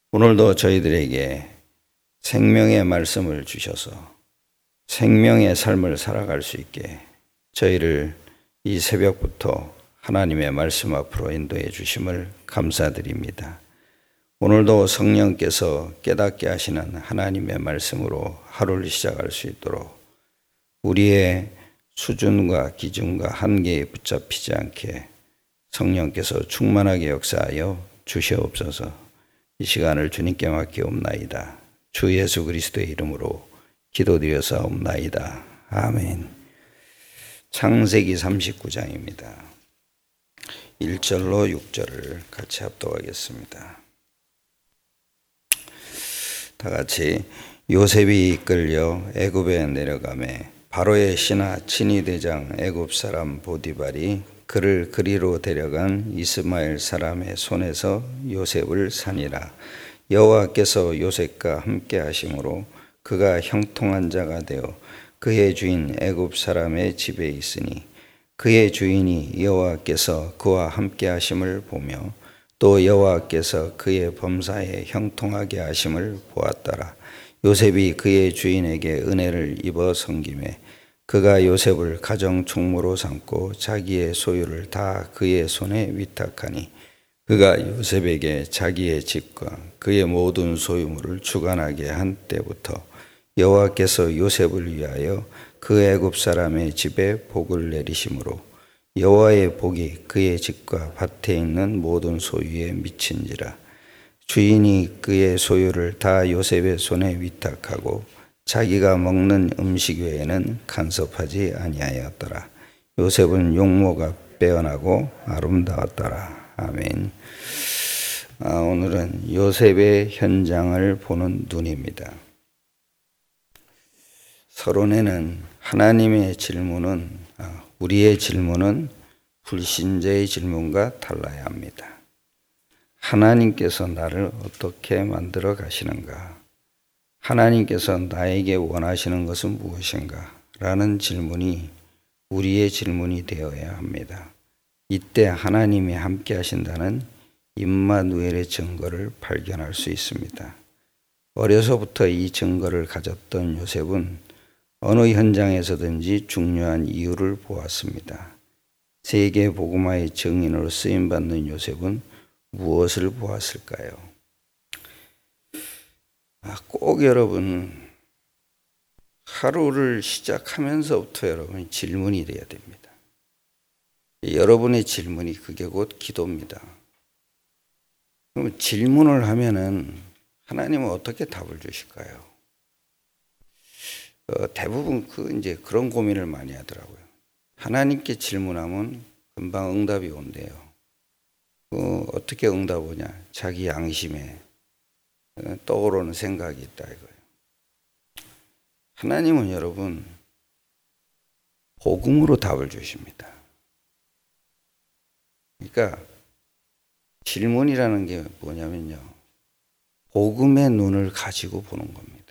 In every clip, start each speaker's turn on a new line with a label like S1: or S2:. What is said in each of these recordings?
S1: 오늘도 저희들에게 생명의 말씀을 주셔서 생명의 삶을 살아갈 수 있게 저희를 이 새벽부터 하나님의 말씀 앞으로 인도해 주심을 감사드립니다. 오늘도 성령께서 깨닫게 하시는 하나님의 말씀으로 하루를 시작할 수 있도록 우리의 수준과 기준과 한계에 붙잡히지 않게 성령께서 충만하게 역사하여 주시옵소서. 이 시간을 주님께 맡기옵나이다. 주 예수 그리스도의 이름으로 기도드려사옵나이다. 아멘. 창세기 39장입니다. 1절로 6절을 같이 합독하겠습니다. 다 같이. 요셉이 이끌려 애굽에 내려가매 바로의 신하 친위대장 애굽 사람 보디발이 그를 그리로 데려간 이스마엘 사람의 손에서 요셉을 사니라. 여호와께서 요셉과 함께 하심으로 그가 형통한 자가 되어 그의 주인 애굽 사람의 집에 있으니 그의 주인이 여호와께서 그와 함께 하심을 보며 또 여호와께서 그의 범사에 형통하게 하심을 보았더라. 요셉이 그의 주인에게 은혜를 입어 섬기매 그가 요셉을 가정 총무로 삼고 자기의 소유를 다 그의 손에 위탁하니 그가 요셉에게 자기의 집과 그의 모든 소유물을 주관하게 한 때부터 여호와께서 요셉을 위하여 그 애굽 사람의 집에 복을 내리심으로 여호와의 복이 그의 집과 밭에 있는 모든 소유에 미친지라. 주인이 그의 소유를 다 요셉의 손에 위탁하고 자기가 먹는 음식 외에는 간섭하지 아니하였더라. 요셉은 용모가 빼어나고 아름다웠더라. 아멘. 오늘은 요셉의 현장을 보는 눈입니다. 서론에는 하나님의 질문은 우리의 질문은 불신자의 질문과 달라야 합니다. 하나님께서 나를 어떻게 만들어 가시는가? 하나님께서 나에게 원하시는 것은 무엇인가? 라는 질문이 우리의 질문이 되어야 합니다. 이때 하나님이 함께 하신다는 임마누엘의 증거를 발견할 수 있습니다. 어려서부터 이 증거를 가졌던 요셉은 어느 현장에서든지 중요한 이유를 보았습니다. 세계 복음화의 증인으로 쓰임받는 요셉은 무엇을 보았을까요? 꼭 여러분 하루를 시작하면서부터 여러분 질문이 돼야 됩니다. 여러분의 질문이 그게 곧 기도입니다. 그럼 질문을 하면은 하나님은 어떻게 답을 주실까요? 대부분 이제 그런 고민을 많이 하더라고요. 하나님께 질문하면 금방 응답이 온대요. 어떻게 응답 오냐? 자기 양심에 떠오르는 생각이 있다 이거예요. 하나님은 여러분 복음으로 답을 주십니다. 그러니까 질문이라는 게 뭐냐면요, 복음의 눈을 가지고 보는 겁니다.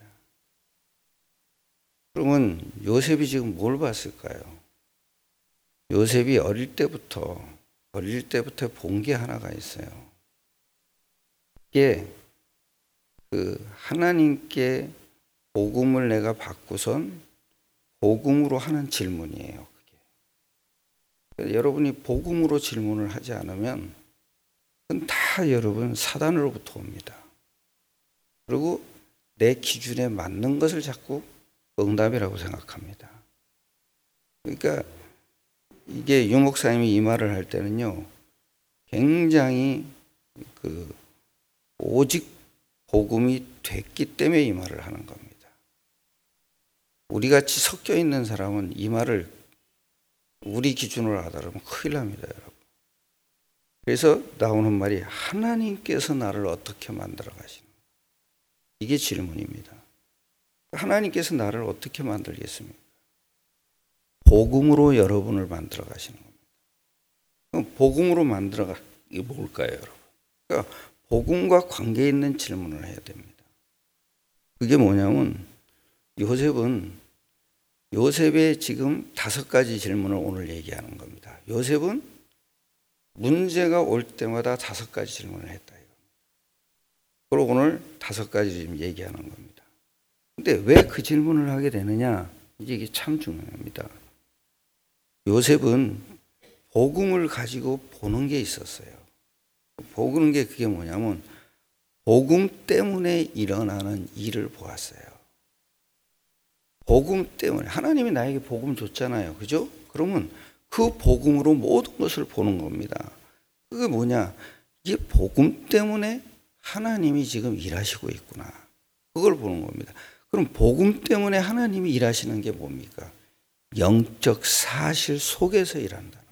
S1: 그러면 요셉이 지금 뭘 봤을까요? 요셉이 어릴 때부터 본 게 하나가 있어요. 이게 하나님께 복음을 내가 받고선 복음으로 하는 질문이에요. 그게. 여러분이 복음으로 질문을 하지 않으면 그건 다 여러분 사단으로부터 옵니다. 그리고 내 기준에 맞는 것을 자꾸 응답이라고 생각합니다. 그러니까 이게 유 목사님이 이 말을 할 때는요, 굉장히 오직 복음이 됐기 때문에 이 말을 하는 겁니다. 우리 같이 섞여 있는 사람은 이 말을 우리 기준으로 하더라면 큰일 납니다, 여러분. 그래서 나오는 말이 하나님께서 나를 어떻게 만들어 가시는, 이게 질문입니다. 하나님께서 나를 어떻게 만들겠습니까? 복음으로 여러분을 만들어 가시는 겁니다. 그럼 복음으로 만들어 이게 뭘까요, 여러분? 그러니까 복음과 관계 있는 질문을 해야 됩니다. 그게 뭐냐면 요셉의 지금 5가지 질문을 오늘 얘기하는 겁니다. 요셉은 문제가 올 때마다 5가지 질문을 했다. 그리고 오늘 5가지 지금 얘기하는 겁니다. 근데 왜 그 질문을 하게 되느냐? 이게 참 중요합니다. 요셉은 복음을 가지고 보는 게 있었어요. 보는 게 그게 뭐냐면 복음 때문에 일어나는 일을 보았어요. 복음 때문에 하나님이 나에게 복음 줬잖아요. 그죠? 그러면 그 복음으로 모든 것을 보는 겁니다. 그게 뭐냐? 이게 복음 때문에 하나님이 지금 일하시고 있구나. 그걸 보는 겁니다. 그럼 복음 때문에 하나님이 일하시는 게 뭡니까? 영적 사실 속에서 일한다는 거예요.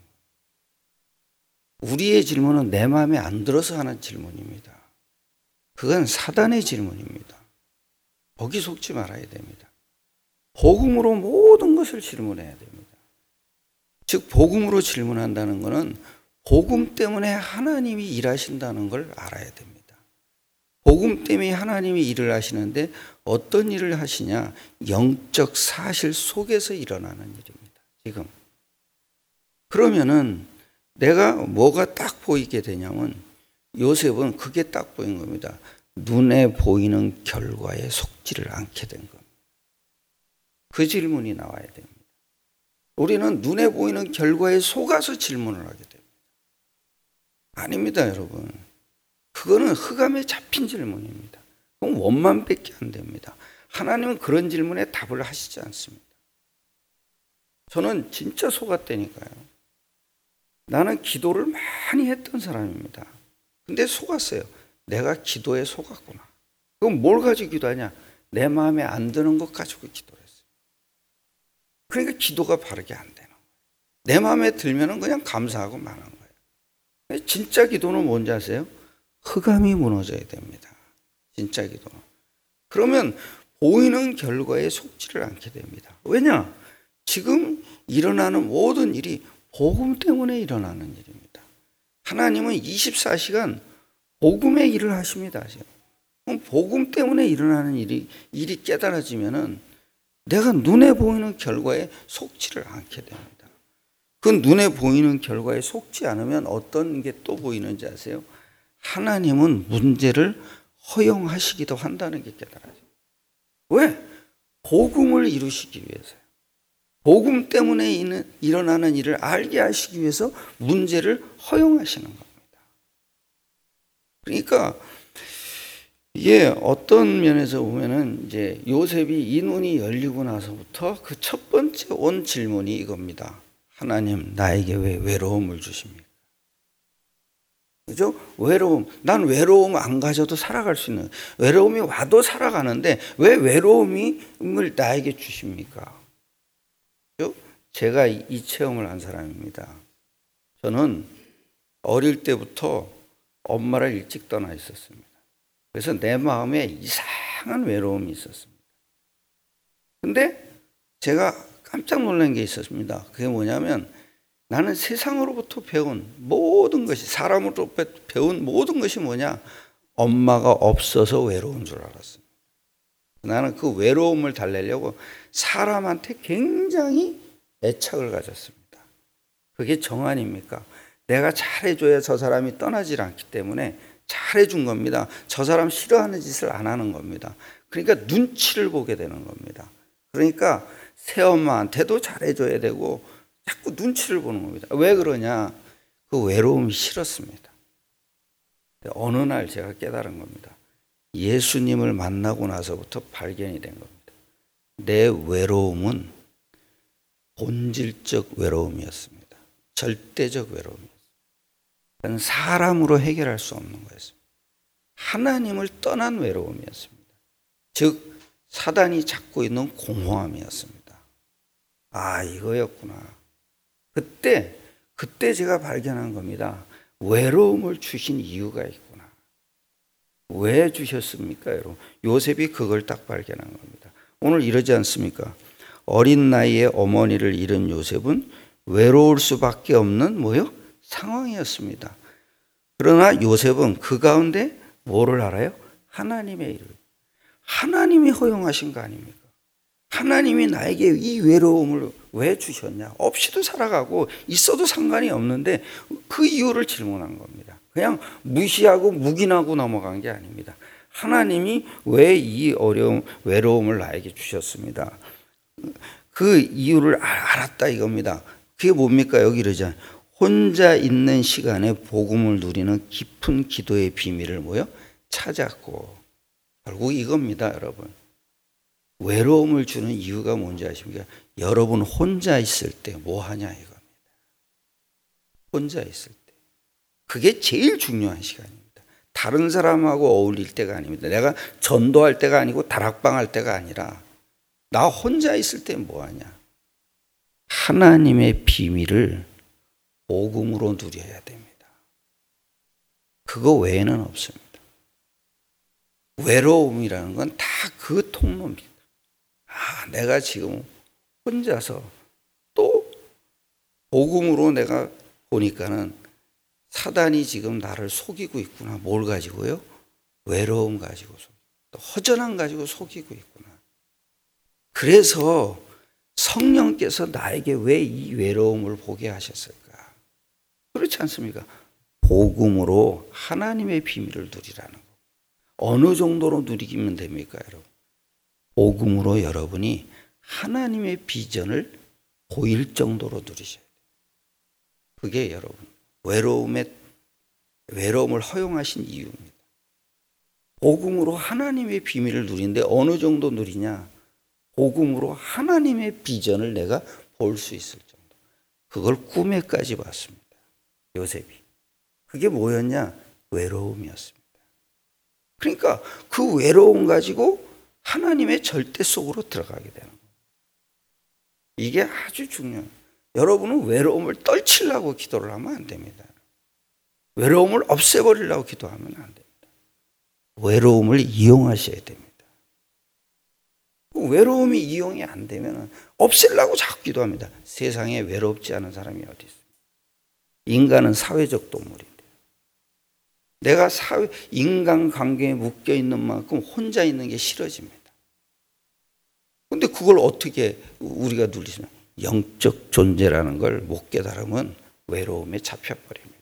S1: 우리의 질문은 내 마음에 안 들어서 하는 질문입니다. 그건 사단의 질문입니다. 거기 속지 말아야 됩니다. 복음으로 모든 것을 질문해야 됩니다. 즉 복음으로 질문한다는 것은 복음 때문에 하나님이 일하신다는 걸 알아야 됩니다. 복음 때문에 하나님이 일을 하시는데 어떤 일을 하시냐? 영적 사실 속에서 일어나는 일입니다. 지금. 그러면은 내가 뭐가 딱 보이게 되냐면 요셉은 그게 딱 보인 겁니다. 눈에 보이는 결과에 속지를 않게 된 겁니다. 그 질문이 나와야 됩니다. 우리는 눈에 보이는 결과에 속아서 질문을 하게 됩니다. 아닙니다, 여러분. 그거는 흑암에 잡힌 질문입니다. 그건 원만밖에 안 됩니다. 하나님은 그런 질문에 답을 하시지 않습니다. 저는 진짜 속았다니까요. 나는 기도를 많이 했던 사람입니다. 근데 속았어요. 내가 기도에 속았구나. 그럼 뭘 가지고 기도하냐? 내 마음에 안 드는 것 가지고 기도를 했어요. 그러니까 기도가 바르게 안 되는 거예요. 내 마음에 들면은 그냥 감사하고 마는 거예요. 진짜 기도는 뭔지 아세요? 흑암이 무너져야 됩니다. 진짜 기도는. 그러면 보이는 결과에 속지를 않게 됩니다. 왜냐? 지금 일어나는 모든 일이 복음 때문에 일어나는 일입니다. 하나님은 24시간 복음의 일을 하십니다. 지금. 복음 때문에 일어나는 일이 깨달아지면은 내가 눈에 보이는 결과에 속지를 않게 됩니다. 그 눈에 보이는 결과에 속지 않으면 어떤 게 또 보이는지 아세요? 하나님은 문제를 허용하시기도 한다는 게 깨달아져요. 왜? 복음을 이루시기 위해서요. 복음 때문에 일어나는 일을 알게 하시기 위해서 문제를 허용하시는 겁니다. 그러니까 이게 어떤 면에서 보면은 이제 요셉이 이 눈이 열리고 나서부터 그 첫 번째 온 질문이 이겁니다. 하나님, 나에게 왜 외로움을 주십니까? 그죠? 외로움. 난 외로움 안 가져도 살아갈 수 있는, 외로움이 와도 살아가는데 왜 외로움을 나에게 주십니까? 그죠? 제가 이 체험을 한 사람입니다. 저는 어릴 때부터 엄마를 일찍 떠나 있었습니다. 그래서 내 마음에 이상한 외로움이 있었습니다. 근데 제가 깜짝 놀란 게 있었습니다. 그게 뭐냐면 나는 세상으로부터 배운 모든 것이, 사람으로부터 배운 모든 것이 뭐냐? 엄마가 없어서 외로운 줄 알았습니다. 나는 그 외로움을 달래려고 사람한테 굉장히 애착을 가졌습니다. 그게 정 아닙니까? 내가 잘해줘야 저 사람이 떠나질 않기 때문에 잘해준 겁니다. 저 사람 싫어하는 짓을 안 하는 겁니다. 그러니까 눈치를 보게 되는 겁니다. 그러니까 새엄마한테도 잘해줘야 되고 자꾸 눈치를 보는 겁니다. 왜 그러냐? 그 외로움이 싫었습니다. 어느 날 제가 깨달은 겁니다. 예수님을 만나고 나서부터 발견이 된 겁니다. 내 외로움은 본질적 외로움이었습니다. 절대적 외로움이었습니다. 사람으로 해결할 수 없는 거였습니다. 하나님을 떠난 외로움이었습니다. 즉 사단이 잡고 있는 공허함이었습니다. 아, 이거였구나. 그때 제가 발견한 겁니다. 외로움을 주신 이유가 있구나. 왜 주셨습니까, 여러분? 요셉이 그걸 딱 발견한 겁니다. 오늘 이러지 않습니까? 어린 나이에 어머니를 잃은 요셉은 외로울 수밖에 없는 뭐요? 상황이었습니다. 그러나 요셉은 그 가운데 뭐를 알아요? 하나님의 일을. 하나님이 허용하신 거 아닙니까? 하나님이 나에게 이 외로움을 왜 주셨냐? 없이도 살아가고 있어도 상관이 없는데 그 이유를 질문한 겁니다. 그냥 무시하고 묵인하고 넘어간 게 아닙니다. 하나님이 왜 이 외로움을 나에게 주셨습니다. 그 이유를 알았다 이겁니다. 그게 뭡니까? 여기 이러잖아요. 혼자 있는 시간에 복음을 누리는 깊은 기도의 비밀을 찾았고, 결국 이겁니다, 여러분. 외로움을 주는 이유가 뭔지 아십니까? 여러분 혼자 있을 때 뭐 하냐 이겁니다. 혼자 있을 때. 그게 제일 중요한 시간입니다. 다른 사람하고 어울릴 때가 아닙니다. 내가 전도할 때가 아니고 다락방 할 때가 아니라 나 혼자 있을 때 뭐 하냐? 하나님의 비밀을 복음으로 누려야 됩니다. 그거 외에는 없습니다. 외로움이라는 건 다 그 통로입니다. 내가 지금 혼자서 또 복음으로 내가 보니까는 사단이 지금 나를 속이고 있구나. 뭘 가지고요? 외로움 가지고, 또 허전함 가지고 속이고 있구나. 그래서 성령께서 나에게 왜 이 외로움을 보게 하셨을까? 그렇지 않습니까? 복음으로 하나님의 비밀을 누리라는 거. 어느 정도로 누리기면 됩니까, 여러분? 복음으로 여러분이 하나님의 비전을 보일 정도로 누리셔야 돼요. 그게 여러분 외로움을 허용하신 이유입니다. 복음으로 하나님의 비밀을 누리는데 어느 정도 누리냐? 복음으로 하나님의 비전을 내가 볼 수 있을 정도. 그걸 꿈에까지 봤습니다. 요셉이. 그게 뭐였냐? 외로움이었습니다. 그러니까 그 외로움 가지고 하나님의 절대 속으로 들어가게 되는 거예요. 이게 아주 중요해요. 여러분은 외로움을 떨치려고 기도를 하면 안 됩니다. 외로움을 없애버리려고 기도하면 안 됩니다. 외로움을 이용하셔야 됩니다. 외로움이 이용이 안 되면 없애려고 자꾸 기도합니다. 세상에 외롭지 않은 사람이 어디 있습니까? 인간은 사회적 동물인데 내가 인간관계에 묶여있는 만큼 혼자 있는 게 싫어집니다. 그런데 그걸 어떻게 우리가 누리시냐? 영적 존재라는 걸 못 깨달으면 외로움에 잡혀버립니다.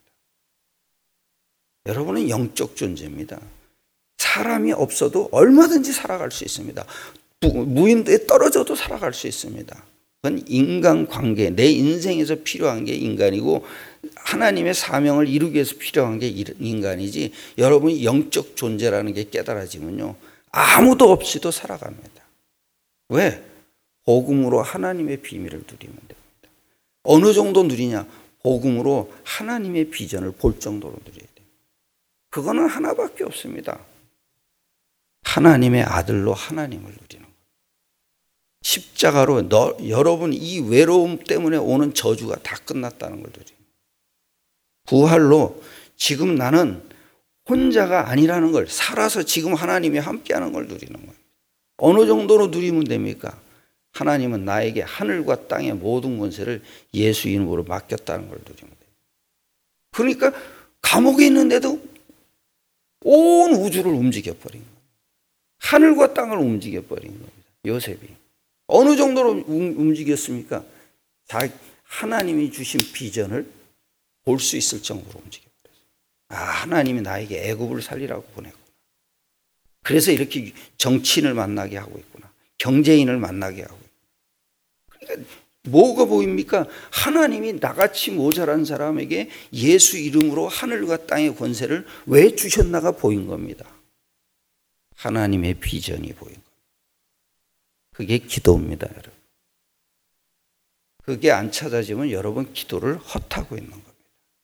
S1: 여러분은 영적 존재입니다. 사람이 없어도 얼마든지 살아갈 수 있습니다. 무인도에 떨어져도 살아갈 수 있습니다. 그건 인간관계, 내 인생에서 필요한 게 인간이고 하나님의 사명을 이루기 위해서 필요한 게 인간이지, 여러분이 영적 존재라는 게 깨달아지면요 아무도 없이도 살아갑니다. 왜? 복음으로 하나님의 비밀을 누리면 됩니다. 어느 정도 누리냐? 복음으로 하나님의 비전을 볼 정도로 누려야 돼요. 그거는 하나밖에 없습니다. 하나님의 아들로 하나님을 누리는 거예요. 십자가로 여러분 이 외로움 때문에 오는 저주가 다 끝났다는 걸 누리는 거예요. 부활로 지금 나는 혼자가 아니라는 걸 살아서 지금 하나님이 함께하는 걸 누리는 거예요. 어느 정도로 누리면 됩니까? 하나님은 나에게 하늘과 땅의 모든 권세를 예수 이름으로 맡겼다는 걸 누리면 돼요. 그러니까 감옥에 있는데도 온 우주를 움직여버린 거예요. 하늘과 땅을 움직여버린 겁니다. 요셉이. 어느 정도로 움직였습니까? 하나님이 주신 비전을 볼 수 있을 정도로 움직여버렸어요. 하나님이 나에게 애굽을 살리라고 보냈구나. 그래서 이렇게 정치인을 만나게 하고 있구나. 경제인을 만나게 하고 있구나. 그러니까 뭐가 보입니까? 하나님이 나같이 모자란 사람에게 예수 이름으로 하늘과 땅의 권세를 왜 주셨나가 보인 겁니다. 하나님의 비전이 보인 겁니다. 그게 기도입니다, 여러분. 그게 안 찾아지면 여러분 기도를 헛하고 있는 겁니다.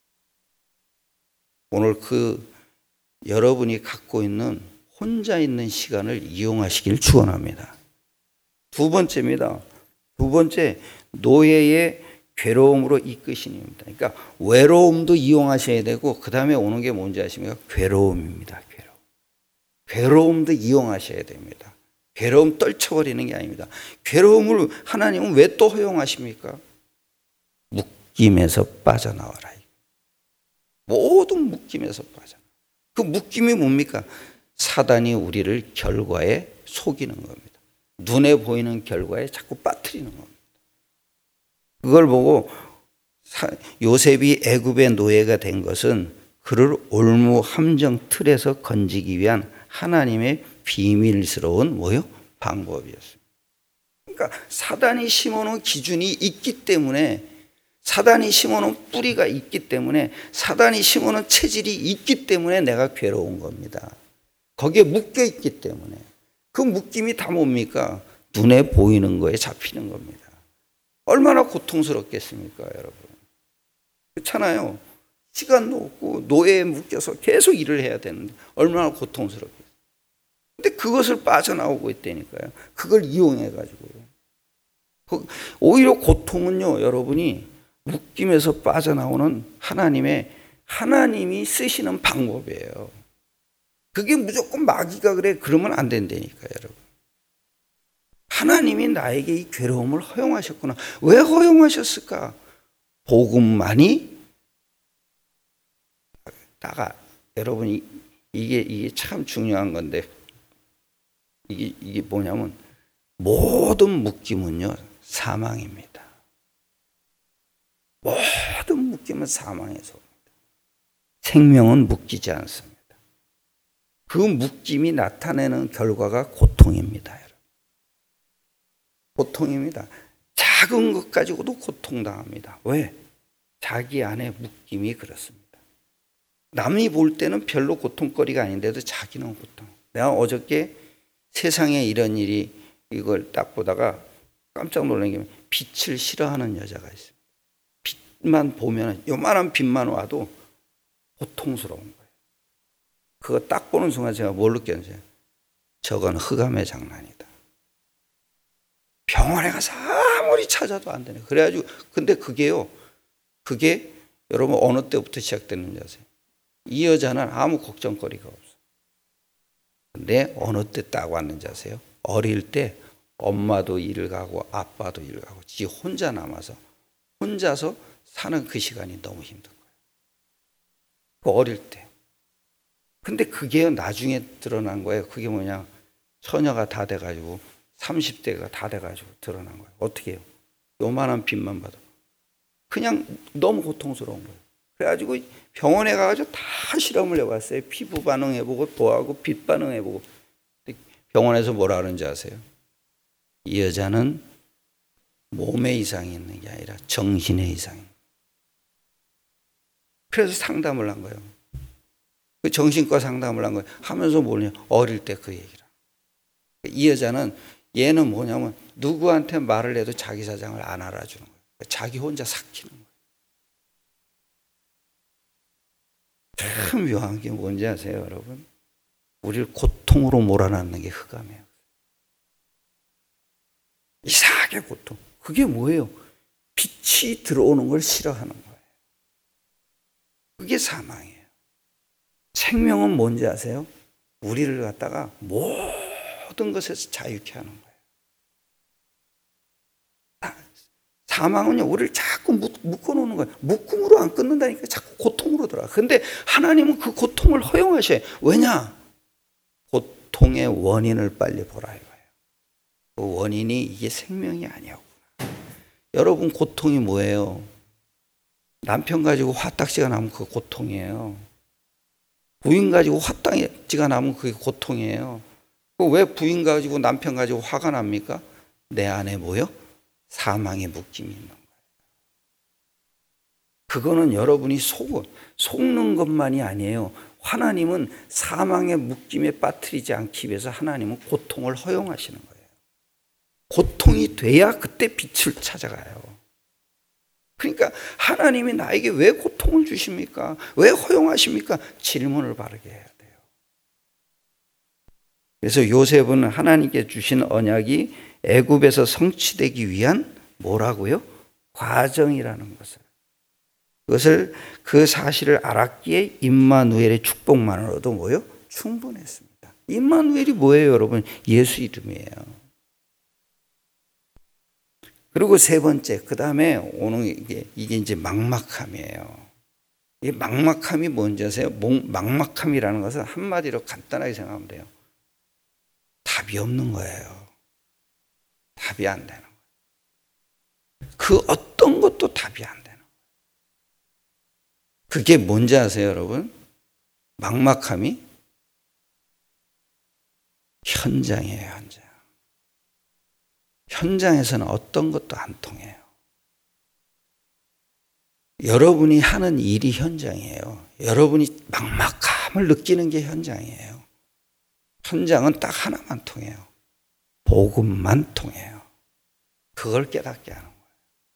S1: 오늘 여러분이 갖고 있는 혼자 있는 시간을 이용하시길 축원합니다. 두 번째입니다. 두 번째, 노예의 괴로움으로 이끄심입니다. 그러니까 외로움도 이용하셔야 되고 그 다음에 오는 게 뭔지 아십니까? 괴로움입니다. 괴로움도 이용하셔야 됩니다. 괴로움 떨쳐버리는 게 아닙니다. 괴로움을 하나님은 왜 또 허용하십니까? 묶임에서 빠져나와라. 모든 묶임에서 빠져나와. 그 묶임이 뭡니까? 사단이 우리를 결과에 속이는 겁니다. 눈에 보이는 결과에 자꾸 빠뜨리는 겁니다. 그걸 보고 요셉이 애굽의 노예가 된 것은 그를 올무 함정 틀에서 건지기 위한 하나님의 비밀스러운 뭐요? 방법이었습니다. 그러니까 사단이 심어놓은 기준이 있기 때문에, 사단이 심어놓은 뿌리가 있기 때문에, 사단이 심어놓은 체질이 있기 때문에 내가 괴로운 겁니다. 거기에 묶여 있기 때문에. 그 묶임이 다 뭡니까? 눈에 보이는 거에 잡히는 겁니다. 얼마나 고통스럽겠습니까, 여러분? 그렇잖아요. 시간도 없고 노예에 묶여서 계속 일을 해야 되는데 얼마나 고통스럽겠어요. 근데 그것을 빠져나오고 있다니까요. 그걸 이용해가지고요. 오히려 고통은요, 여러분이 묶임에서 빠져나오는 하나님이 쓰시는 방법이에요. 그게 무조건 마귀가 그래, 그러면 안 된다니까요, 여러분. 하나님이 나에게 이 괴로움을 허용하셨구나. 왜 허용하셨을까? 복음만이 여러분, 이게 참 중요한 건데, 이게 뭐냐면, 모든 묶임은요, 사망입니다. 모든 묶임은 사망에서 옵니다. 생명은 묶이지 않습니다. 그 묶임이 나타내는 결과가 고통입니다, 여러분. 고통입니다. 작은 것 가지고도 고통당합니다. 왜? 자기 안에 묶임이 그렇습니다. 남이 볼 때는 별로 고통거리가 아닌데도 자기는 고통. 내가 어저께 세상에 이런 일이, 이걸 딱 보다가 깜짝 놀란 게, 빛을 싫어하는 여자가 있습니다. 빛만 보면, 요만한 빛만 와도 고통스러운 거예요. 그거 딱 보는 순간 제가 뭘 느꼈어요? 저건 흑암의 장난이다. 병원에 가서 아무리 찾아도 안 되네. 그래가지고, 근데 그게 여러분 어느 때부터 시작됐는지 아세요? 이 여자는 아무 걱정거리가 없어. 근데 어느 때 딱 왔는지 아세요? 어릴 때 엄마도 일을 가고 아빠도 일을 가고 지 혼자 남아서 혼자서 사는 그 시간이 너무 힘든 거예요. 그 어릴 때. 근데 그게 나중에 드러난 거예요. 그게 뭐냐? 처녀가 다 돼가지고 30대가 다 돼가지고 드러난 거예요. 어떻게 해요? 요만한 빛만 봐도 그냥 너무 고통스러운 거예요. 그래가지고 병원에 가가지고 다 실험을 해봤어요. 피부 반응해보고 또하고 빛 반응해보고. 병원에서 뭐라 하는지 아세요? 이 여자는 몸에 이상이 있는 게 아니라 정신에 이상이. 그래서 상담을 한 거예요. 그 정신과 상담을 한 거예요. 하면서 뭐냐? 어릴 때 그 얘기를. 이 여자는, 얘는 뭐냐면 누구한테 말을 해도 자기 사정을 안 알아주는 거예요. 자기 혼자 삭히는 거예요. 참 묘한 게 뭔지 아세요, 여러분? 우리를 고통으로 몰아넣는 게 흑암이에요. 이상하게 고통. 그게 뭐예요? 빛이 들어오는 걸 싫어하는 거예요. 그게 사망이에요. 생명은 뭔지 아세요? 우리를 갖다가 모든 것에서 자유케 하는 거예요. 사망은요, 우리를 자꾸 묶어놓는 거예요. 묶음으로 안 끊는다니까 자꾸 고통으로 들어가. 근데 하나님은 그 고통을 허용하셔요. 왜냐? 고통의 원인을 빨리 보라 이거예요. 그 원인이 이게 생명이 아니었구나. 여러분, 고통이 뭐예요? 남편 가지고 화딱지가 나면 그게 고통이에요. 부인 가지고 화딱지가 나면 그게 고통이에요. 왜 부인 가지고 남편 가지고 화가 납니까? 내 안에 뭐요? 사망의 묶임이 있는 거예요. 그거는 여러분이 속는 것만이 아니에요. 하나님은 사망의 묶임에 빠뜨리지 않기 위해서 하나님은 고통을 허용하시는 거예요. 고통이 돼야 그때 빛을 찾아가요. 그러니까 하나님이 나에게 왜 고통을 주십니까? 왜 허용하십니까? 질문을 바르게 해야 돼요. 그래서 요셉은 하나님께 주신 언약이 애굽에서 성취되기 위한 뭐라고요? 과정이라는 그것을 그 사실을 알았기에 임마누엘의 축복만으로도 뭐요? 충분했습니다. 임마누엘이 뭐예요, 여러분? 예수 이름이에요. 그리고 세 번째, 그 다음에 오는 이게 이제 막막함이에요. 이 막막함이 뭔지 아세요? 막막함이라는 것은 한마디로 간단하게 생각하면 돼요. 답이 없는 거예요. 답이 안 되는 거예요. 그 어떤 것도 답이 안 되는 거예요. 그게 뭔지 아세요, 여러분? 막막함이 현장이에요, 현장. 현장에서는 어떤 것도 안 통해요. 여러분이 하는 일이 현장이에요. 여러분이 막막함을 느끼는 게 현장이에요. 현장은 딱 하나만 통해요. 복음만 통해요. 그걸 깨닫게 하는 거예요.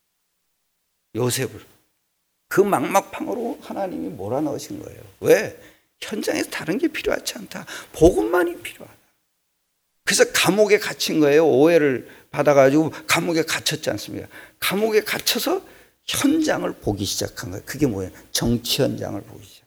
S1: 요셉을 그 막막함으로 하나님이 몰아넣으신 거예요. 왜? 현장에서 다른 게 필요하지 않다. 복음만이 필요하다. 그래서 감옥에 갇힌 거예요. 오해를 받아가지고 감옥에 갇혔지 않습니까? 감옥에 갇혀서 현장을 보기 시작한 거예요. 그게 뭐예요? 정치 현장을 보기 시작.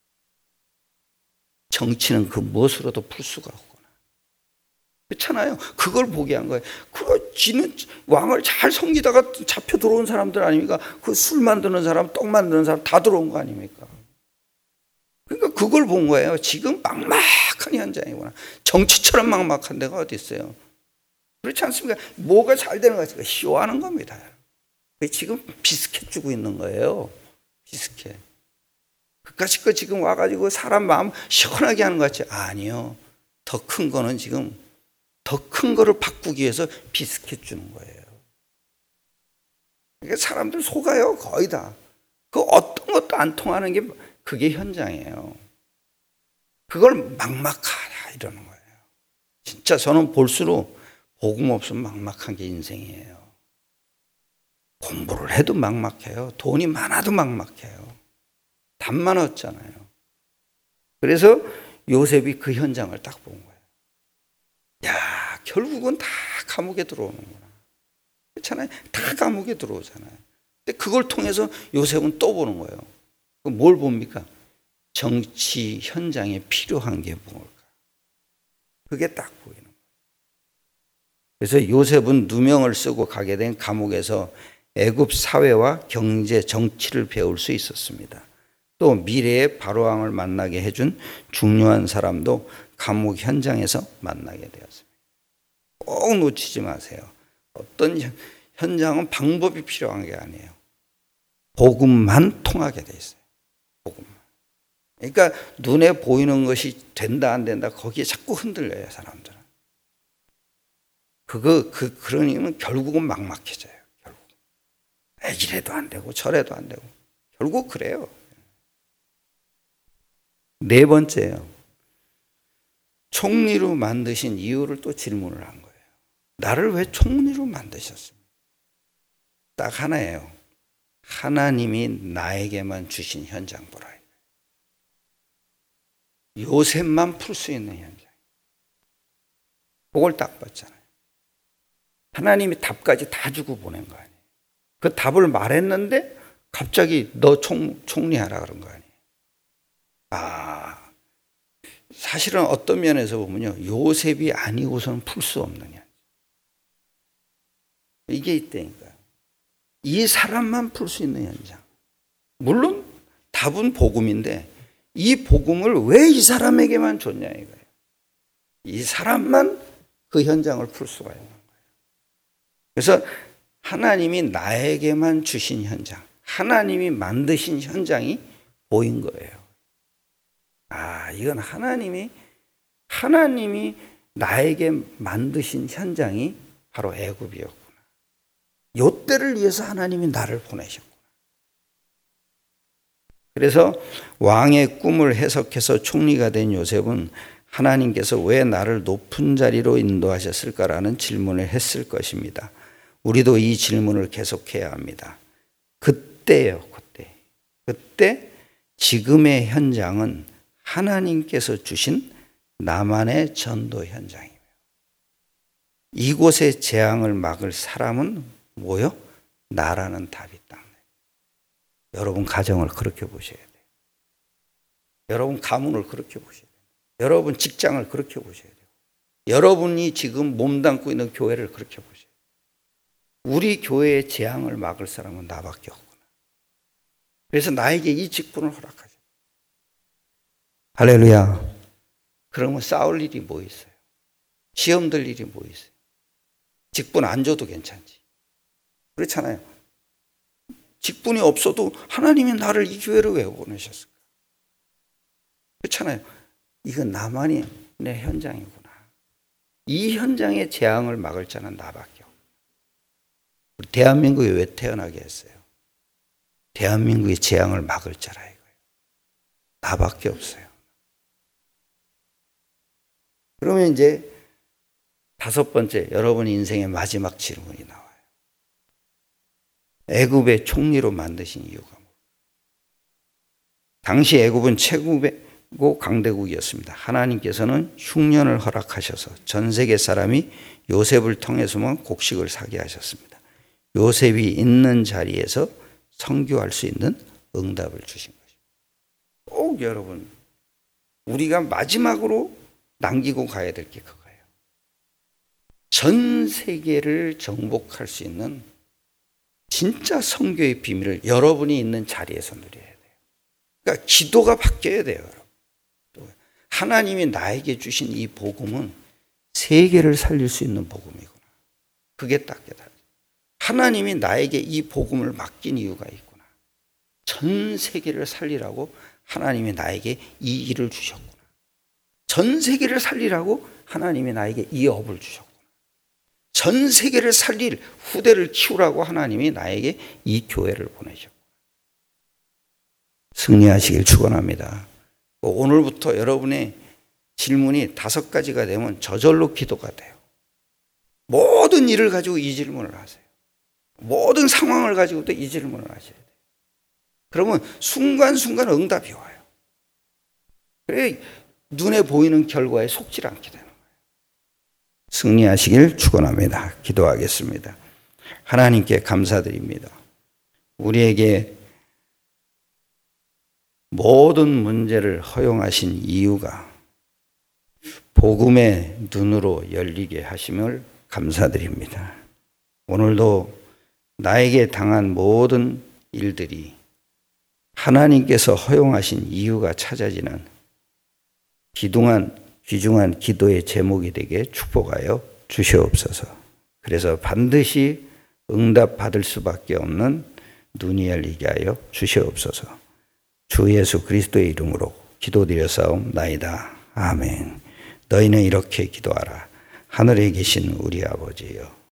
S1: 정치는 그 무엇으로도 풀 수가 없구나. 그렇잖아요. 그걸 보게 한 거예요. 그거 지는 왕을 잘 섬기다가 잡혀 들어온 사람들 아닙니까? 그 술 만드는 사람, 떡 만드는 사람 다 들어온 거 아닙니까? 그러니까 그걸 본 거예요. 지금 막막한 현장이구나. 정치처럼 막막한 데가 어디 있어요? 그렇지 않습니까? 뭐가 잘 되는 거지? 쇼하는 겁니다. 지금 비스켓 주고 있는 거예요. 비스켓. 그까짓 거 지금 와가지고 사람 마음 시원하게 하는 것 같지? 아니요. 더 큰 거는 지금 더 큰 거를 바꾸기 위해서 비스켓 주는 거예요. 그러니까 사람들 속아요. 거의 다. 그 어떤 것도 안 통하는 게 그게 현장이에요. 그걸 막막하다 이러는 거예요. 진짜 저는 볼수록 복음 없으면 막막한 게 인생이에요. 공부를 해도 막막해요. 돈이 많아도 막막해요. 답만 없잖아요. 그래서 요셉이 그 현장을 딱 본 거예요. 야, 결국은 다 감옥에 들어오는구나. 그렇잖아요. 다 감옥에 들어오잖아요. 근데 그걸 통해서 요셉은 또 보는 거예요. 뭘 봅니까? 정치 현장에 필요한 게 뭘까? 그게 딱 보이는 거예요. 그래서 요셉은 누명을 쓰고 가게 된 감옥에서 애굽 사회와 경제, 정치를 배울 수 있었습니다. 또 미래의 바로왕을 만나게 해준 중요한 사람도 감옥 현장에서 만나게 되었습니다. 꼭 놓치지 마세요. 어떤 현장은 방법이 필요한 게 아니에요. 복음만 통하게 돼 있어요. 복음만. 그러니까 눈에 보이는 것이 된다 안 된다 거기에 자꾸 흔들려요, 사람들은. 그런 이유는 결국은 막막해져요. 결국. 이래도 안 되고 저래도 안 되고 결국 그래요. 네 번째요. 총리로 만드신 이유를 또 질문을 한 거예요. 나를 왜 총리로 만드셨습니까? 딱 하나예요. 하나님이 나에게만 주신 현장 보라. 요셉만 풀 수 있는 현장. 그걸 딱 봤잖아요. 하나님이 답까지 다 주고 보낸 거 아니에요. 그 답을 말했는데 갑자기 너 총리하라 그런 거 아니에요. 사실은 어떤 면에서 보면요. 요셉이 아니고서는 풀 수 없는 현장. 이게 있다니까요. 이 사람만 풀 수 있는 현장. 물론 답은 복음인데 이 복음을 왜 이 사람에게만 줬냐 이거예요. 이 사람만 그 현장을 풀 수가 있는 거예요. 그래서 하나님이 나에게만 주신 현장, 하나님이 만드신 현장이 보인 거예요. 이건 하나님이 나에게 만드신 현장이 바로 애굽이었구나. 요 때를 위해서 하나님이 나를 보내셨구나. 그래서 왕의 꿈을 해석해서 총리가 된 요셉은 하나님께서 왜 나를 높은 자리로 인도하셨을까라는 질문을 했을 것입니다. 우리도 이 질문을 계속해야 합니다. 그때 지금의 현장은 하나님께서 주신 나만의 전도 현장이에요. 이곳의 재앙을 막을 사람은 뭐요? 나라는 답이 딱. 여러분 가정을 그렇게 보셔야 돼요. 여러분 가문을 그렇게 보셔야 돼요. 여러분 직장을 그렇게 보셔야 돼요. 여러분이 지금 몸담고 있는 교회를 그렇게 보셔야 돼요. 우리 교회의 재앙을 막을 사람은 나밖에 없구나. 그래서 나에게 이 직분을 허락하죠. 할렐루야. 그러면 싸울 일이 뭐 있어요? 시험 들 일이 뭐 있어요? 직분 안 줘도 괜찮지. 그렇잖아요. 직분이 없어도 하나님이 나를 이 교회를 왜 보내셨을까? 그렇잖아요. 이건 나만이 내 현장이구나. 이 현장의 재앙을 막을 자는 나밖에 없어요. 우리 대한민국에 왜 태어나게 했어요? 대한민국의 재앙을 막을 자라 이거예요. 나밖에 없어요. 그러면 이제 5번째, 여러분 인생의 마지막 질문이 나와요. 애굽의 총리로 만드신 이유가 뭐? 당시 애굽은 최고 강대국이었습니다. 하나님께서는 흉년을 허락하셔서 전 세계 사람이 요셉을 통해서만 곡식을 사게 하셨습니다. 요셉이 있는 자리에서 선교할 수 있는 응답을 주신 것입니다. 꼭 여러분, 우리가 마지막으로 남기고 가야 될 게 그거예요. 전 세계를 정복할 수 있는 진짜 선교의 비밀을 여러분이 있는 자리에서 누려야 돼요. 그러니까 기도가 바뀌어야 돼요, 여러분. 하나님이 나에게 주신 이 복음은 세계를 살릴 수 있는 복음이구나. 그게 딱 깨달아요. 하나님이 나에게 이 복음을 맡긴 이유가 있구나. 전 세계를 살리라고 하나님이 나에게 이 일을 주셨구나. 전 세계를 살리라고 하나님이 나에게 이 업을 주셨구나. 전 세계를 살릴 후대를 키우라고 하나님이 나에게 이 교회를 보내셨구나. 승리하시길 축원합니다. 오늘부터 여러분의 질문이 5가지가 되면 저절로 기도가 돼요. 모든 일을 가지고 이 질문을 하세요. 모든 상황을 가지고도 이 질문을 하셔야 돼요. 그러면 순간순간 응답이 와요. 그래 눈에 보이는 결과에 속지 않게 되는 거예요. 승리하시길 축원합니다. 기도하겠습니다. 하나님께 감사드립니다. 우리에게 모든 문제를 허용하신 이유가 복음의 눈으로 열리게 하심을 감사드립니다. 오늘도 나에게 당한 모든 일들이 하나님께서 허용하신 이유가 찾아지는 귀중한 기도의 제목이 되게 축복하여 주시옵소서. 그래서 반드시 응답받을 수밖에 없는 눈이 열리게 하여 주시옵소서. 주 예수 그리스도의 이름으로 기도드렸사옵나이다. 아멘. 너희는 이렇게 기도하라. 하늘에 계신 우리 아버지여,